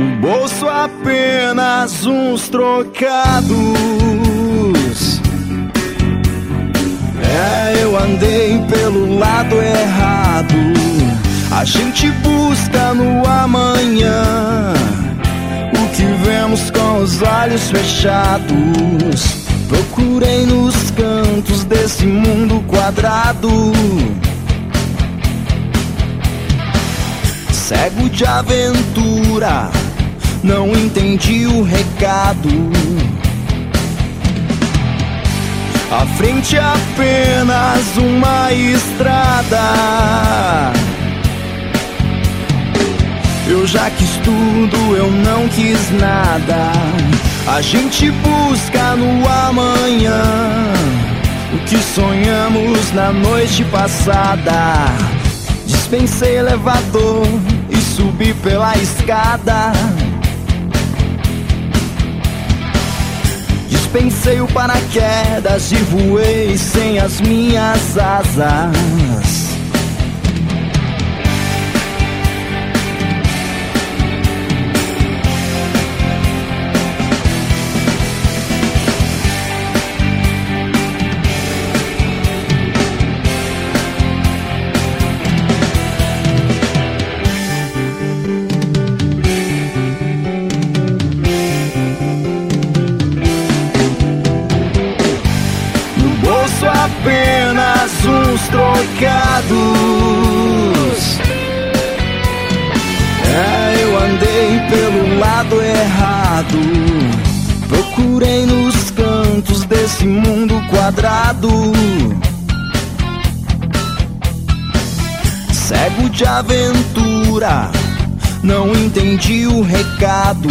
Bolso apenas uns trocados. Eu andei pelo lado errado. A gente busca no amanhã o que vemos com os olhos fechados. Procurei nos cantos desse mundo quadrado, cego de aventura, não entendi o recado. À frente apenas uma estrada. Eu já quis tudo, eu não quis nada. A gente busca no amanhã o que sonhamos na noite passada. Dispensei elevador e subi pela escada. Dispensei o paraquedas e voei sem as minhas asas. Apenas uns trocados. Eu andei pelo lado errado. Procurei nos cantos desse mundo quadrado, cego de aventura, não entendi o recado.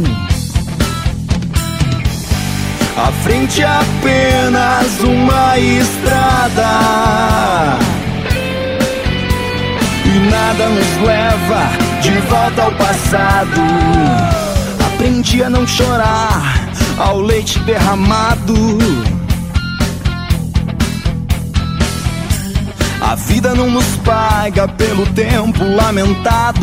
À frente apenas uma estrada e nada nos leva de volta ao passado. Aprendi a não chorar ao leite derramado. A vida não nos paga pelo tempo lamentado.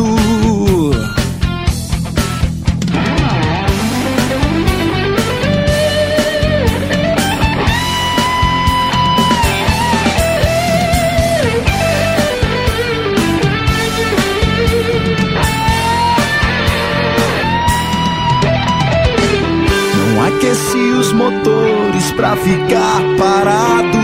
Aqueci os motores pra ficar parado.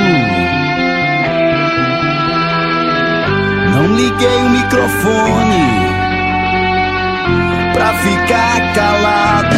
Não liguei o microfone pra ficar calado.